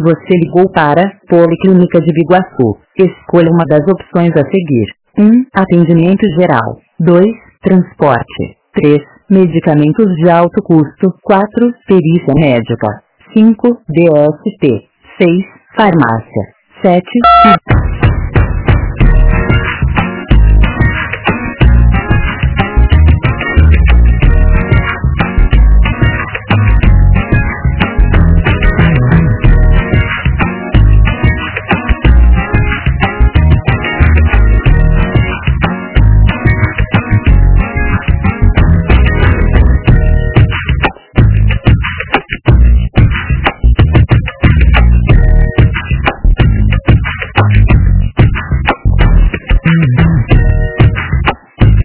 Você ligou para Policlínica de Biguaçu. Escolha uma das opções a seguir. 1. Atendimento geral. 2. Transporte. 3. Medicamentos de alto custo. 4. Perícia médica. 5. DST. 6. Farmácia. 7.